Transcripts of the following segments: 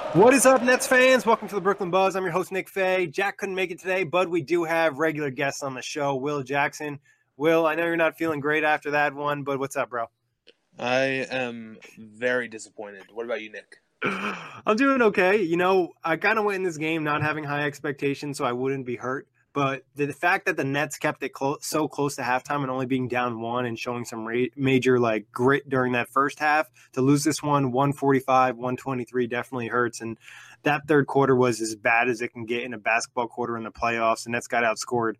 What is up, Nets fans? Welcome to the Brooklyn Buzz. I'm your host, Nick Fay. Jack couldn't make it today, but we do have regular guests on the show, Will Jackson. Will, I know you're not feeling great after that one, but what's up, bro? I am very disappointed. What about you, Nick? I'm doing okay. I kind of went in this game not having high expectations, so I wouldn't be hurt. But the fact that the Nets kept it so close to halftime and only being down one and showing some major grit during that first half to lose this one 145, 123 definitely hurts. And that third quarter was as bad as it can get in a basketball quarter in the playoffs. The Nets got outscored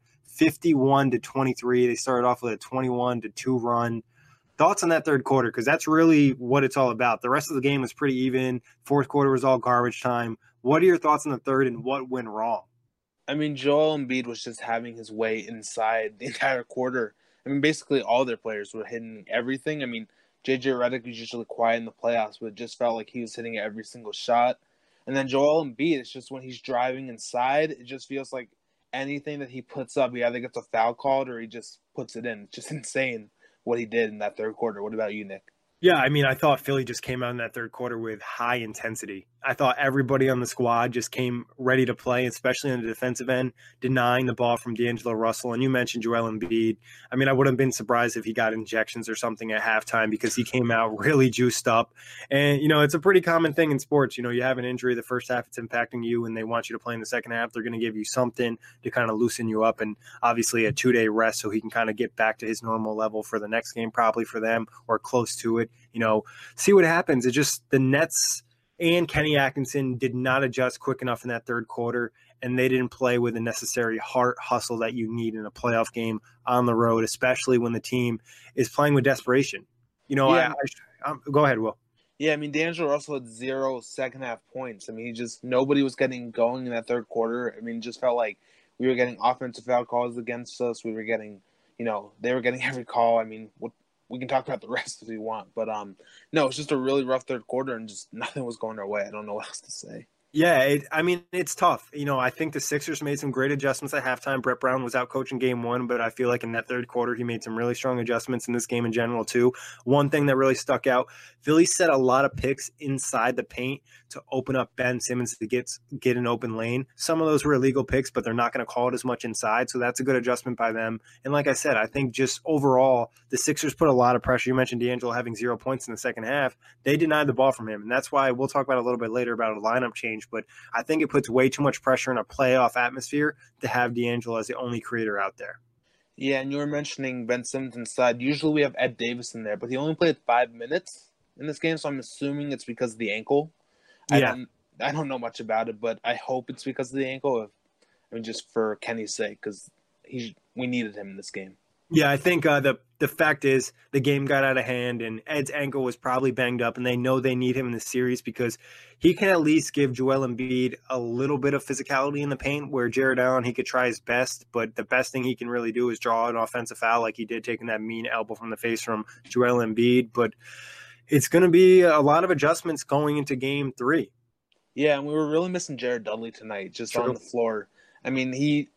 51-23. They started off with a 21-2 run. Thoughts on that third quarter? Because that's really what it's all about. The rest of the game was pretty even. Fourth quarter was all garbage time. What are your thoughts on the third and what went wrong? I mean, Joel Embiid was just having his way inside the entire quarter. I mean, basically all their players were hitting everything. I mean, JJ Redick was usually quiet in the playoffs, but it just felt like he was hitting every single shot. And then Joel Embiid, it's just when he's driving inside, it just feels like anything that he puts up, he either gets a foul called or he just puts it in. It's just insane what he did in that third quarter. What about you, Nick? Yeah, I mean, I thought Philly just came out in that third quarter with high intensity. I thought everybody on the squad just came ready to play, especially on the defensive end, denying the ball from D'Angelo Russell. And you mentioned Joel Embiid. I mean, I wouldn't have been surprised if he got injections or something at halftime because he came out really juiced up. And, it's a pretty common thing in sports. You have an injury the first half, it's impacting you, and they want you to play in the second half. They're going to give you something to kind of loosen you up, and obviously a 2-day rest so he can kind of get back to his normal level for the next game, probably for them, or close to it. See what happens. It's just the Nets and Kenny Atkinson did not adjust quick enough in that third quarter, and they didn't play with the necessary heart hustle that you need in a playoff game on the road, especially when the team is playing with desperation. Yeah, Go ahead, Will. Yeah, I mean, D'Angelo Russell had zero second half points. I mean, nobody was getting going in that third quarter. I mean, it just felt like we were getting offensive foul calls against us. We were getting, they were getting every call. I mean, we can talk about the rest if we want, but no, it's just a really rough third quarter and just nothing was going our way. I don't know what else to say. Yeah, it's tough. I think the Sixers made some great adjustments at halftime. Brett Brown was out coaching game one, but I feel like in that third quarter, he made some really strong adjustments in this game in general, too. One thing that really stuck out, Philly set a lot of picks inside the paint to open up Ben Simmons to get an open lane. Some of those were illegal picks, but they're not going to call it as much inside, so that's a good adjustment by them. And like I said, I think just overall, the Sixers put a lot of pressure. You mentioned D'Angelo having 0 points in the second half. They denied the ball from him, and that's why we'll talk about a little bit later about a lineup change, but I think it puts way too much pressure in a playoff atmosphere to have D'Angelo as the only creator out there. Yeah, and you were mentioning Ben Simmons inside. Usually we have Ed Davis in there, but he only played 5 minutes in this game, so I'm assuming it's because of the ankle. I Yeah, don't I don't know much about it, but I hope it's because of the ankle. I mean, just for Kenny's sake, because we needed him in this game. Yeah, I think the fact is the game got out of hand, and Ed's ankle was probably banged up, and they know they need him in the series because he can at least give Joel Embiid a little bit of physicality in the paint. Where Jared Allen, he could try his best, but the best thing he can really do is draw an offensive foul, like he did taking that mean elbow from the face from Joel Embiid. But it's going to be a lot of adjustments going into Game 3. Yeah, and we were really missing Jared Dudley tonight, just on True. the floor. I mean,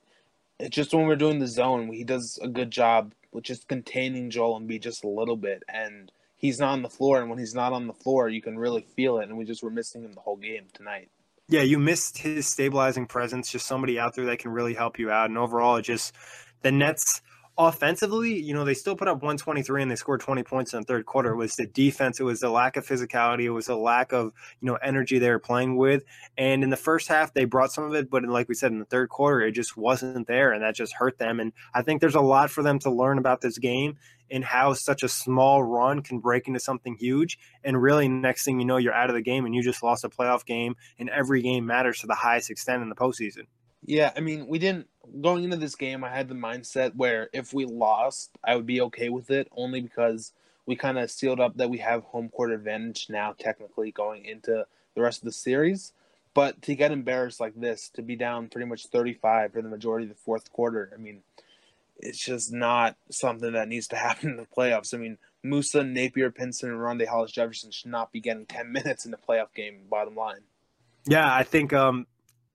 just when we're doing the zone, he does a good job with just containing Joel Embiid just a little bit, and he's not on the floor. And when he's not on the floor, you can really feel it. And we just were missing him the whole game tonight. Yeah, you missed his stabilizing presence, just somebody out there that can really help you out. And overall, it just the Nets offensively, they still put up 123 and they scored 20 points in the third quarter. It was the defense, it was the lack of physicality, it was the lack of, energy they were playing with. And in the first half, they brought some of it, but like we said, in the third quarter, it just wasn't there, and that just hurt them. And I think there's a lot for them to learn about this game and how such a small run can break into something huge. And really, next thing you know, you're out of the game and you just lost a playoff game, and every game matters to the highest extent in the postseason. Yeah, I mean, we didn't going into this game. I had the mindset where if we lost, I would be okay with it, only because we kind of sealed up that we have home court advantage now, technically going into the rest of the series. But to get embarrassed like this, to be down pretty much 35 for the majority of the fourth quarter, I mean, it's just not something that needs to happen in the playoffs. I mean, Musa, Napier, Pinson, and Rondae Hollis Jefferson should not be getting 10 minutes in the playoff game. Bottom line. Yeah, I think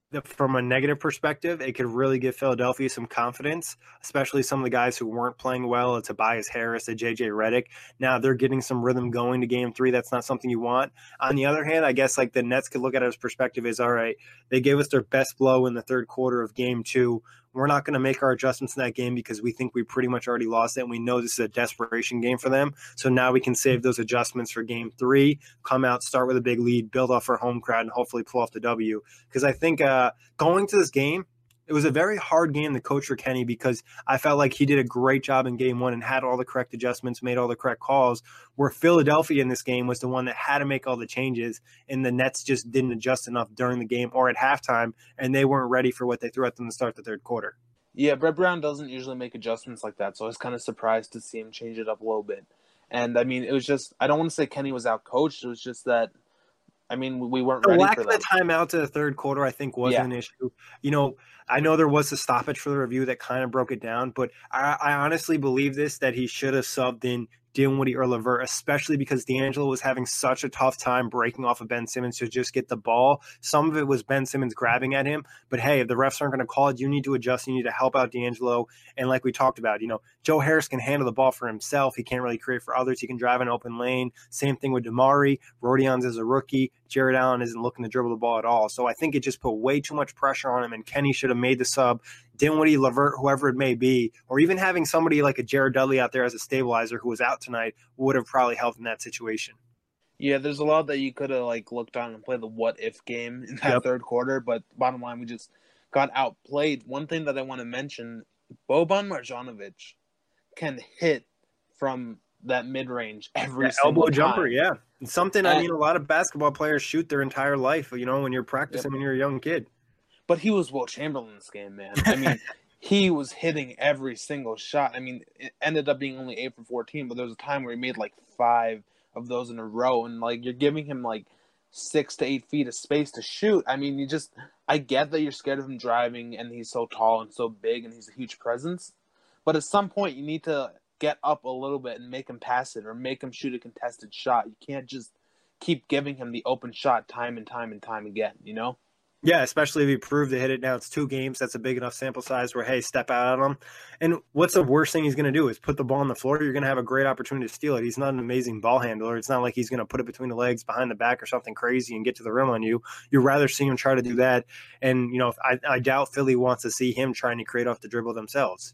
from a negative perspective, it could really give Philadelphia some confidence, especially some of the guys who weren't playing well, Tobias Harris, JJ Redick. Now they're getting some rhythm going to game 3. That's not something you want. On the other hand, I guess like the Nets could look at it as perspective is, all right, they gave us their best blow in the third quarter of game 2. We're not going to make our adjustments in that game because we think we pretty much already lost it. And we know this is a desperation game for them. So now we can save those adjustments for game 3, come out, start with a big lead, build off our home crowd, and hopefully pull off the W. Because I think going to this game, it was a very hard game to coach for Kenny because I felt like he did a great job in game 1 and had all the correct adjustments, made all the correct calls, where Philadelphia in this game was the one that had to make all the changes, and the Nets just didn't adjust enough during the game or at halftime, and they weren't ready for what they threw at them to start the third quarter. Yeah, Brett Brown doesn't usually make adjustments like that, so I was kind of surprised to see him change it up a little bit. And, I mean, it was just – I don't want to say Kenny was out-coached. It was just that – I mean, we weren't ready for that. The lack of the timeout to the third quarter, I think, was an issue. You know, I know there was a stoppage for the review that kind of broke it down, but I honestly believe that he should have subbed in Dinwiddie or LeVert, especially because D'Angelo was having such a tough time breaking off of Ben Simmons to just get the ball. Some of it was Ben Simmons grabbing at him, but hey, if the refs aren't going to call it, you need to adjust. You need to help out D'Angelo. And like we talked about, you know, Joe Harris can handle the ball for himself. He can't really create for others. He can drive an open lane. Same thing with DeMarre. Rodions is a rookie. Jared Allen isn't looking to dribble the ball at all. So I think it just put way too much pressure on him, and Kenny should have made the sub. Dinwiddie, LeVert, whoever it may be, or even having somebody like a Jared Dudley out there as a stabilizer who was out tonight would have probably helped in that situation. Yeah, there's a lot that you could have like looked on and played the what-if game in that third quarter, but bottom line, we just got outplayed. One thing that I want to mention, Boban Marjanovic can hit from that mid-range every single elbow time. Jumper, yeah. It's something, I mean, a lot of basketball players shoot their entire life, you know, when you're practicing when you're a young kid. But he was Will Chamberlain in this game, man. I mean, he was hitting every single shot. I mean, it ended up being only 8 for 14, but there was a time where he made like 5 of those in a row, and like you're giving him like 6 to 8 feet of space to shoot. I mean, I get that you're scared of him driving, and he's so tall and so big, and he's a huge presence. But at some point, you need to get up a little bit and make him pass it or make him shoot a contested shot. You can't just keep giving him the open shot time and time and time again, you know? Yeah, especially if he proved to hit it. Now it's 2 games. That's a big enough sample size where, hey, step out on him. And what's the worst thing he's going to do is put the ball on the floor. You're going to have a great opportunity to steal it. He's not an amazing ball handler. It's not like he's going to put it between the legs, behind the back or something crazy and get to the rim on you. You'd rather see him try to do that. And, you know, I doubt Philly wants to see him trying to create off the dribble themselves.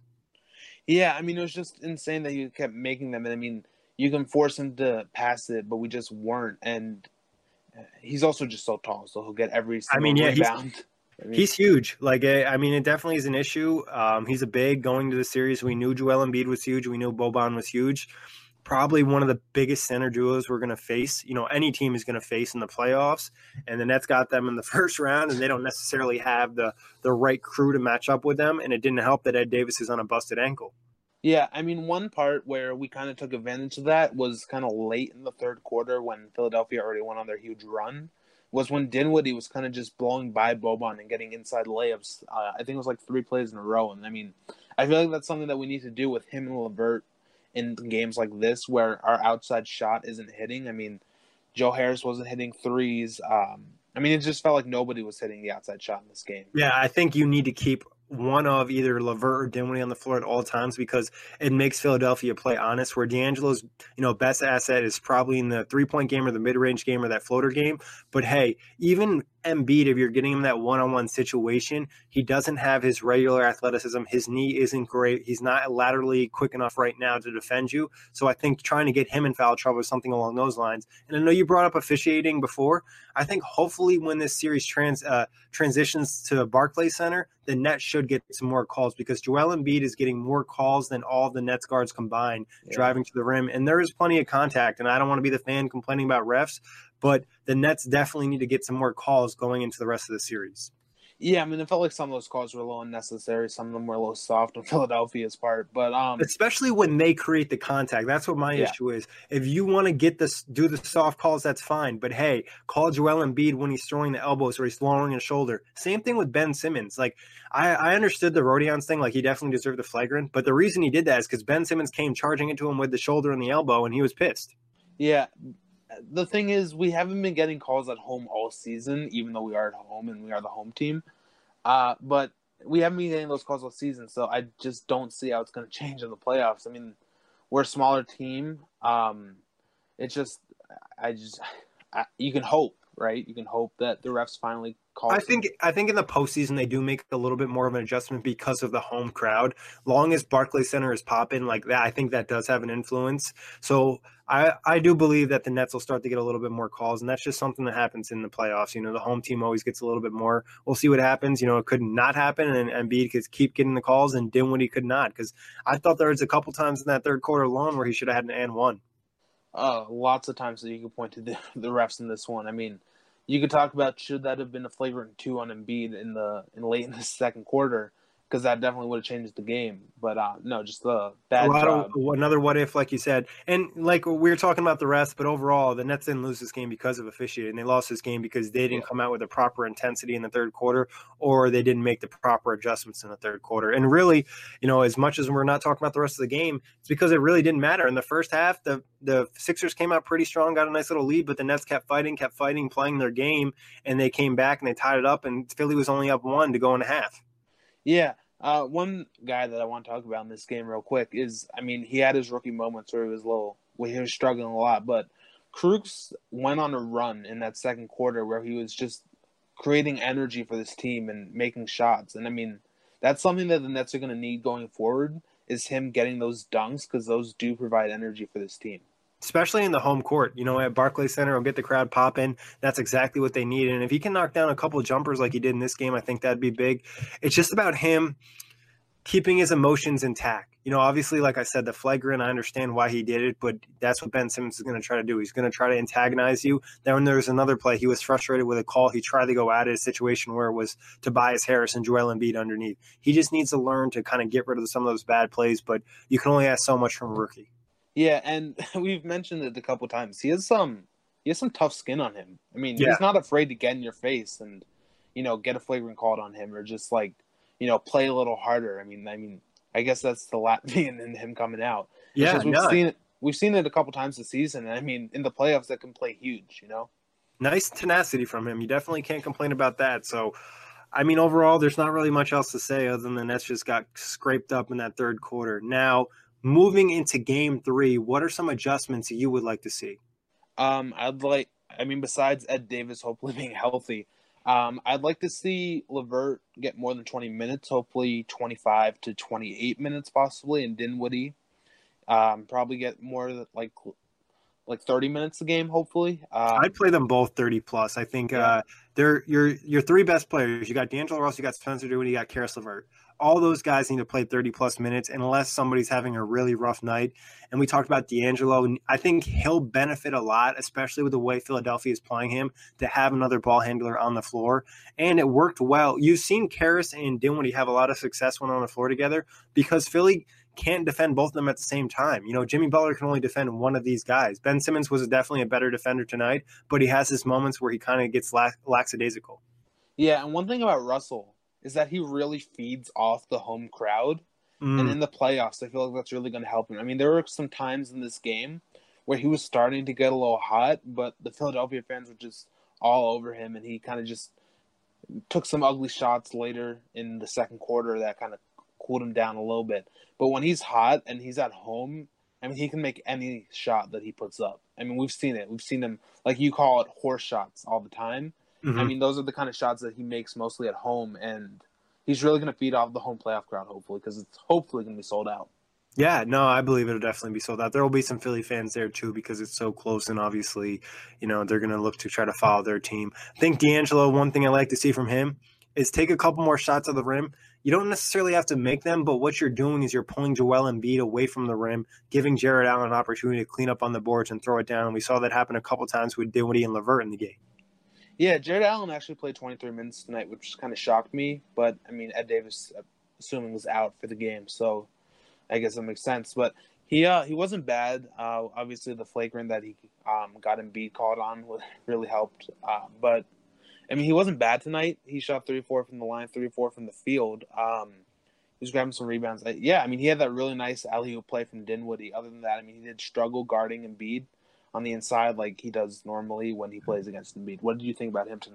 Yeah, I mean, it was just insane that you kept making them. And, I mean, you can force him to pass it, but we just weren't. And he's also just so tall, so he'll get every single rebound. He's huge. Like, I mean, it definitely is an issue. He's a big going to the series. We knew Joel Embiid was huge. We knew Boban was huge. Probably one of the biggest center duos we're going to face. You know, any team is going to face in the playoffs. And the Nets got them in the first round, and they don't necessarily have the right crew to match up with them. And it didn't help that Ed Davis is on a busted ankle. Yeah, I mean, one part where we kind of took advantage of that was kind of late in the third quarter when Philadelphia already went on their huge run, was when Dinwiddie was kind of just blowing by Boban and getting inside layups. I think it was like 3 plays in a row. And, I mean, I feel like that's something that we need to do with him and LeVert in games like this where our outside shot isn't hitting. I mean, Joe Harris wasn't hitting threes. I mean, it just felt like nobody was hitting the outside shot in this game. Yeah, I think you need to keep one of either LeVert or Dinwiddie on the floor at all times because it makes Philadelphia play honest, where D'Angelo's, you know, best asset is probably in the 3-point game or the mid-range game or that floater game. But hey, even Embiid, if you're getting him that one-on-one situation, he doesn't have his regular athleticism. His knee isn't great. He's not laterally quick enough right now to defend you. So I think trying to get him in foul trouble is something along those lines. And I know you brought up officiating before. I think hopefully when this series transitions to Barclays Center, the Nets should get some more calls because Joel Embiid is getting more calls than all the Nets guards combined driving to the rim. And there is plenty of contact. And I don't want to be the fan complaining about refs, but the Nets definitely need to get some more calls going into the rest of the series. Yeah, I mean, it felt like some of those calls were a little unnecessary. Some of them were a little soft on Philadelphia's part, but especially when they create the contact. That's what my issue is. If you want to do the soft calls, that's fine. But hey, call Joel Embiid when he's throwing the elbows or he's lowering his shoulder. Same thing with Ben Simmons. Like I understood the Rodions thing. Like he definitely deserved the flagrant, but the reason he did that is because Ben Simmons came charging into him with the shoulder and the elbow, and he was pissed. Yeah. The thing is, we haven't been getting calls at home all season, even though we are at home and we are the home team. But we haven't been getting those calls all season, so I just don't see how it's going to change in the playoffs. I mean, we're a smaller team. It's just, I just, you can hope, right? You can hope that the refs finally call I some. think I think in the postseason they do make a little bit more of an adjustment because of the home crowd. Long as Barclays Center is popping like that, I think that does have an influence. So I do believe that the Nets will start to get a little bit more calls, and that's just something that happens in the playoffs. The home team always gets a little bit more. We'll see what happens. It could not happen, and Embiid could keep getting the calls, and Dinwiddie could not. Because I thought there was a couple times in that third quarter alone where he should have had an and one. Lots of times that you could point to the refs in this one. I mean, you could talk about should that have been a flagrant two on Embiid in late in the second quarter, because that definitely would have changed the game. But no, just a A bad lot of job. another what if, like you said, and like we were talking about the rest, but overall, the Nets didn't lose this game because of officiating. They lost this game because they didn't Yeah, come out with the proper intensity in the third quarter, or they didn't make the proper adjustments in the third quarter. And really, as much as we're not talking about the rest of the game, it's because it really didn't matter. In the first half, the Sixers came out pretty strong, got a nice little lead, but the Nets kept fighting, playing their game, and they came back and they tied it up. And Philly was only up one to go in a half. yeah. One guy that I want to talk about in this game real quick is, I mean, he had his rookie moments where he was struggling a lot, but Krug went on a run in that second quarter where he was just creating energy for this team and making shots. And I mean, that's something that the Nets are going to need going forward is him getting those dunks, because those do provide energy for this team. Especially in the home court. At Barclays Center, will get the crowd popping. That's exactly what they need. And if he can knock down a couple of jumpers like he did in this game, I think that'd be big. It's just about him keeping his emotions intact. Obviously, like I said, the flagrant, I understand why he did it, but that's what Ben Simmons is going to try to do. He's going to try to antagonize you. Then there's another play. He was frustrated with a call. He tried to go at it, a situation where it was Tobias Harris and Joel Embiid underneath. He just needs to learn to kind of get rid of some of those bad plays, but you can only ask so much from a rookie. Yeah, and we've mentioned it a couple times. He has some tough skin on him. I mean, Yeah. he's not afraid to get in your face and get a flagrant called on him, or just like play a little harder. I guess that's the Latvian in him coming out. It's Yeah, just no, we've seen it a couple times this season, and I mean, in the playoffs that can play huge. nice tenacity from him. You definitely can't complain about that. So, overall, there's not really much else to say other than the Nets just got scraped up in that third quarter. Now, moving into game three, what are some adjustments you would like to see? Besides Ed Davis hopefully being healthy, I'd like to see LeVert get more than 20 minutes, hopefully 25 to 28 minutes possibly, and Dinwiddie probably get more like 30 minutes a game, hopefully. I'd play them both 30 plus. I think Yeah. they're your three best players. You got D'Angelo Russell, you got Spencer Dinwiddie, you got Karis LeVert. All those guys need to play 30 plus minutes unless somebody's having a really rough night. And we talked about D'Angelo, and I think he'll benefit a lot, especially with the way Philadelphia is playing him, to have another ball handler on the floor. And it worked well. You've seen Karis and Dinwiddie have a lot of success when on the floor together because Philly can't defend both of them at the same time. Jimmy Butler can only defend one of these guys. Ben Simmons was definitely a better defender tonight, but he has his moments where he kind of gets lackadaisical. Yeah, and one thing about Russell is that he really feeds off the home crowd. And Mm, in the playoffs, I feel like that's really going to help him. I mean, there were some times in this game where he was starting to get a little hot, but the Philadelphia fans were just all over him, and he kind of just took some ugly shots later in the second quarter that kind of cooled him down a little bit. But when he's hot and he's at home, I mean, he can make any shot that he puts up. I mean, we've seen it. We've seen him, like you call it, horse shots all the time. I hmm mean, those are the kind of shots that he makes mostly at home, and he's really going to feed off the home playoff crowd, hopefully, because it's hopefully going to be sold out. Yeah, no, I believe it'll definitely be sold out. There will be some Philly fans there too because it's so close, and obviously, they're going to look to try to follow their team. I think D'Angelo, one thing I like to see from him is take a couple more shots at the rim. You don't necessarily have to make them, but what you're doing is you're pulling Joel Embiid away from the rim, giving Jared Allen an opportunity to clean up on the boards and throw it down. And we saw that happen a couple times with Dinwiddie and LeVert in the game. Yeah, Jared Allen actually played 23 minutes tonight, which kind of shocked me. But, I mean, Ed Davis, assuming, was out for the game, so I guess that makes sense. But he wasn't bad. Obviously, the flagrant that he got Embiid called on really helped. But I mean, he wasn't bad tonight. He shot 34 from the line, 34 from the field. He was grabbing some rebounds. Yeah, I mean, he had that really nice alley-oop play from Dinwiddie. Other than that, I mean, he did struggle guarding Embiid on the inside like he does normally when he plays against Embiid. What did you think about him tonight?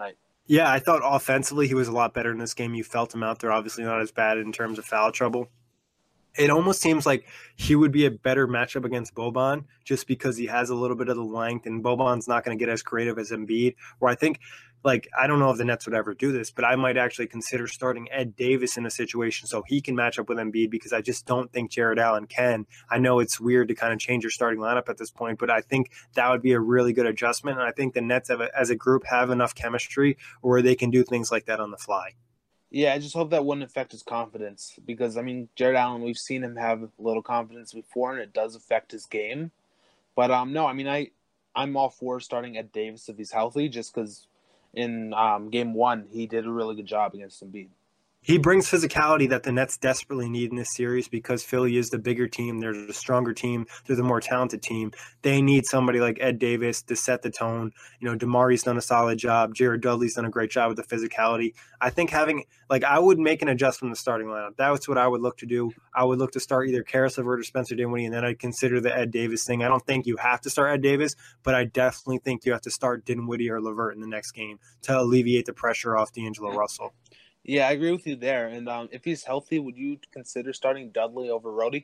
Yeah, I thought offensively he was a lot better in this game. You felt him out there, obviously not as bad in terms of foul trouble. It almost seems like he would be a better matchup against Boban just because he has a little bit of the length, and Boban's not going to get as creative as Embiid. Where I think, like, I don't know if the Nets would ever do this, but I might actually consider starting Ed Davis in a situation so he can match up with Embiid because I just don't think Jared Allen can. I know it's weird to kind of change your starting lineup at this point, but I think that would be a really good adjustment. And I think the Nets as a group have enough chemistry where they can do things like that on the fly. Yeah, I just hope that wouldn't affect his confidence because I mean, Jared Allen, we've seen him have little confidence before, and it does affect his game. But no, I mean, I'm all for starting Ed Davis if he's healthy, just because in game one he did a really good job against Embiid. He brings physicality that the Nets desperately need in this series because Philly is the bigger team. They're the stronger team. They're the more talented team. They need somebody like Ed Davis to set the tone. You know, DeMauri's done a solid job. Jared Dudley's done a great job with the physicality. I think I would make an adjustment in the starting lineup. That's what I would look to do. I would look to start either Karis LeVert or Spencer Dinwiddie, and then I'd consider the Ed Davis thing. I don't think you have to start Ed Davis, but I definitely think you have to start Dinwiddie or LeVert in the next game to alleviate the pressure off D'Angelo Russell. Yeah, I agree with you there. And if he's healthy, would you consider starting Dudley over Rhodey?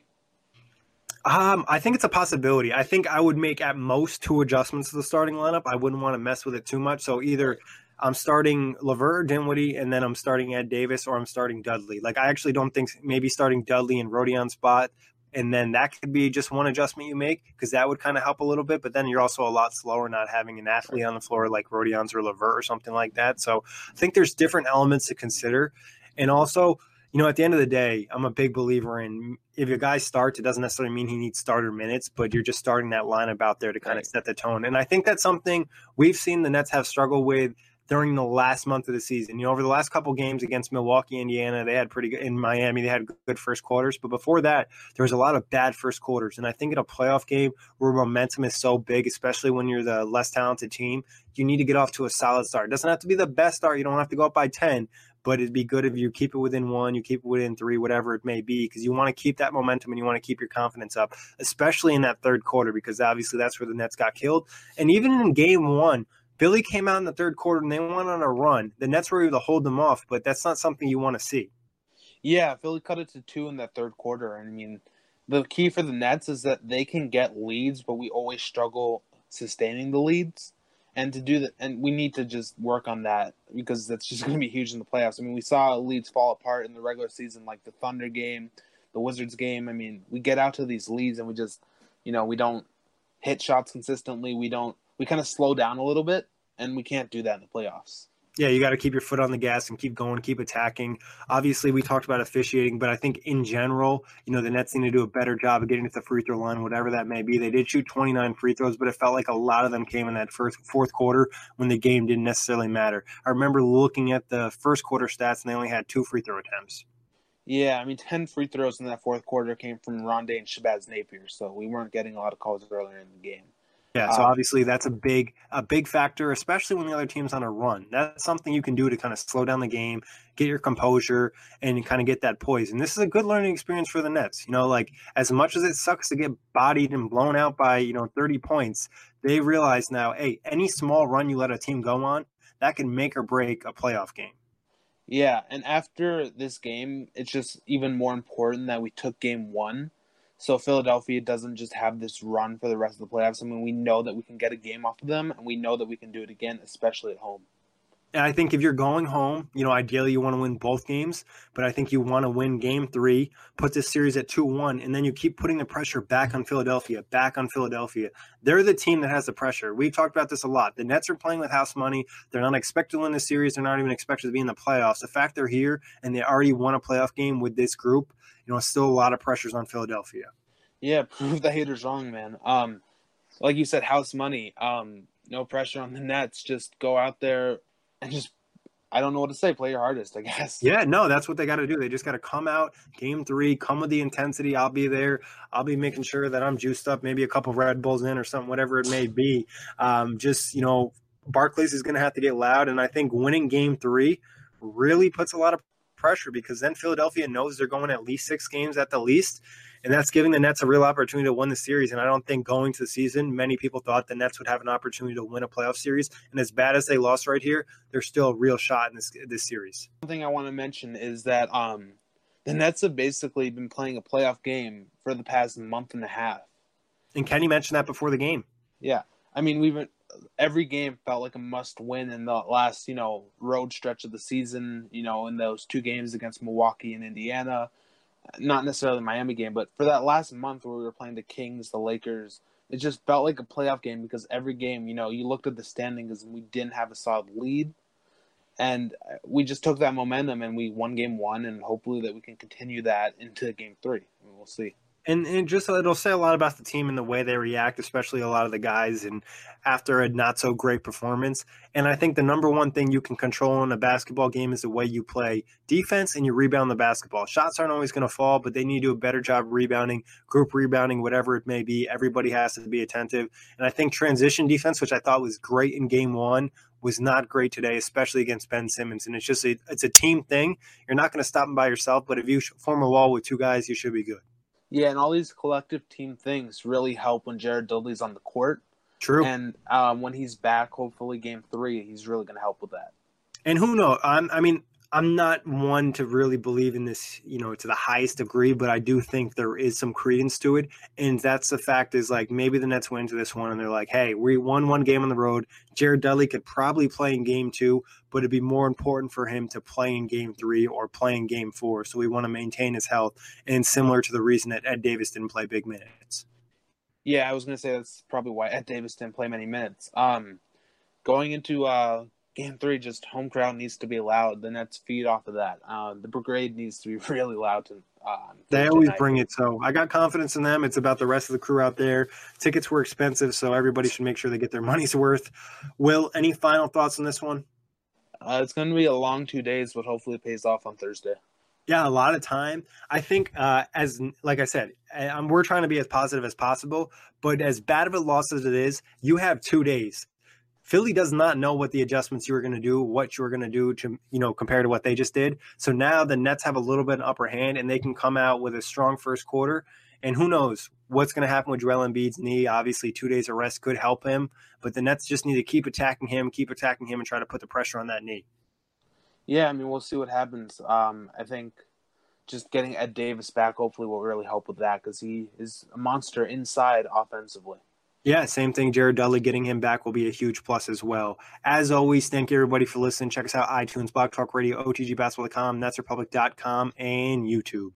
I think it's a possibility. I think I would make at most two adjustments to the starting lineup. I wouldn't want to mess with it too much. So either I'm starting LeVert or Dinwiddie, and then I'm starting Ed Davis, or I'm starting Dudley. Like I actually don't think maybe starting Dudley and Rodion spot, and then that could be just one adjustment you make because that would kind of help a little bit. But then you're also a lot slower not having an athlete on the floor like Rodion's or LeVert or something like that. So I think there's different elements to consider, and also at the end of the day, I'm a big believer in if a guy starts, it doesn't necessarily mean he needs starter minutes, but you're just starting that lineup out there to kind of set the tone. And I think that's something we've seen the Nets have struggled with during the last month of the season. Over the last couple games against Milwaukee, Indiana, they had pretty good. In Miami, they had good first quarters. But before that, there was a lot of bad first quarters. And I think in a playoff game where momentum is so big, especially when you're the less talented team, you need to get off to a solid start. It doesn't have to be the best start. You don't have to go up by 10. But it'd be good if you keep it within 1, you keep it within 3, whatever it may be, because you want to keep that momentum and you want to keep your confidence up, especially in that third quarter, because obviously that's where the Nets got killed. And even in game 1, Philly came out in the third quarter and they went on a run. The Nets were able to hold them off, but that's not something you want to see. Yeah, Philly cut it to 2 in that third quarter. And I mean, the key for the Nets is that they can get leads, but we always struggle sustaining the leads. And to do that, and we need to just work on that because that's just going to be huge in the playoffs. I mean, we saw leads fall apart in the regular season, like the Thunder game, the Wizards game. I mean, we get out to these leads and we just, we don't hit shots consistently. We kind of slow down a little bit, and we can't do that in the playoffs. Yeah, you got to keep your foot on the gas and keep going, keep attacking. Obviously, we talked about officiating, but I think in general, the Nets need to do a better job of getting to the free throw line, whatever that may be. They did shoot 29 free throws, but it felt like a lot of them came in that fourth quarter when the game didn't necessarily matter. I remember looking at the first quarter stats, and they only had 2 free throw attempts. Yeah, I mean, 10 free throws in that fourth quarter came from Rondé and Shabazz Napier, so we weren't getting a lot of calls earlier in the game. Yeah, so obviously that's a big factor, especially when the other team's on a run. That's something you can do to kind of slow down the game, get your composure, and kind of get that poise. And this is a good learning experience for the Nets. Like as much as it sucks to get bodied and blown out by 30 points, they realize now, hey, any small run you let a team go on, that can make or break a playoff game. Yeah, and after this game, it's just even more important that we took game 1. So Philadelphia doesn't just have this run for the rest of the playoffs. I mean, we know that we can get a game off of them, and we know that we can do it again, especially at home. And I think if you're going home, ideally you want to win both games, but I think you want to win game 3, put this series at 2-1, and then you keep putting the pressure back on Philadelphia. They're the team that has the pressure. We've talked about this a lot. The Nets are playing with house money. They're not expected to win the series. They're not even expected to be in the playoffs. The fact they're here and they already won a playoff game with this group, still a lot of pressures on Philadelphia. Yeah, prove the haters wrong, man. Like you said, house money. No pressure on the Nets. Just go out there and just, I don't know what to say, play your hardest, I guess. Yeah, no, that's what they got to do. They just got to come out, game 3, come with the intensity. I'll be there. I'll be making sure that I'm juiced up, maybe a couple Red Bulls in or something, whatever it may be. Barclays is going to have to get loud, and I think winning game 3 really puts a lot of pressure because then Philadelphia knows they're going at least 6 games at the least. And that's giving the Nets a real opportunity to win the series. And I don't think going to the season, many people thought the Nets would have an opportunity to win a playoff series. And as bad as they lost right here, there's still a real shot in this series. One thing I want to mention is that the Nets have basically been playing a playoff game for the past month and a half. And Kenny mentioned that before the game. Yeah. I mean, every game felt like a must-win in the last, road stretch of the season, in those 2 games against Milwaukee and Indiana. Not necessarily the Miami game, but for that last month where we were playing the Kings, the Lakers, it just felt like a playoff game because every game, you looked at the standings and we didn't have a solid lead. And we just took that momentum and we won game 1, and hopefully that we can continue that into game 3. We'll see. And just it'll say a lot about the team and the way they react, especially a lot of the guys, and after a not so great performance. And I think the number one thing you can control in a basketball game is the way you play defense and you rebound the basketball. Shots aren't always going to fall, but they need to do a better job rebounding, group rebounding, whatever it may be. Everybody has to be attentive. And I think transition defense, which I thought was great in game 1, was not great today, especially against Ben Simmons. And it's a team thing. You're not going to stop them by yourself, but if you form a wall with 2 guys, you should be good. Yeah, and all these collective team things really help when Jared Dudley's on the court. True. And when he's back, hopefully game 3, he's really going to help with that. And who knows? I'm not one to really believe in this, to the highest degree, but I do think there is some credence to it. And that's the fact is like maybe the Nets went into this one and they're like, hey, we won 1 game on the road. Jared Dudley could probably play in game 2, but it'd be more important for him to play in game 3 or play in game 4. So we want to maintain his health. And similar to the reason that Ed Davis didn't play big minutes. Yeah, I was going to say that's probably why Ed Davis didn't play many minutes. Going into game 3, just home crowd needs to be loud. The Nets feed off of that. The Brigade needs to be really loud. They always bring it. So I got confidence in them. It's about the rest of the crew out there. Tickets were expensive, so everybody should make sure they get their money's worth. Will, any final thoughts on this one? It's going to be a long 2 days, but hopefully it pays off on Thursday. Yeah, a lot of time. I think, like I said, we're trying to be as positive as possible, but as bad of a loss as it is, you have 2 days. Philly does not know what the adjustments you were going to do, what you were going to do to, compared to what they just did. So now the Nets have a little bit of upper hand and they can come out with a strong first quarter. And who knows what's going to happen with Joel Embiid's knee. Obviously, 2 days of rest could help him, but the Nets just need to keep attacking him and try to put the pressure on that knee. Yeah, I mean, we'll see what happens. I think just getting Ed Davis back hopefully will really help with that because he is a monster inside offensively. Yeah, same thing. Jared Dudley, getting him back will be a huge plus as well. As always, thank you everybody for listening. Check us out, iTunes, Blog Talk Radio, OTGBasketball.com, NetsRepublic.com, and YouTube.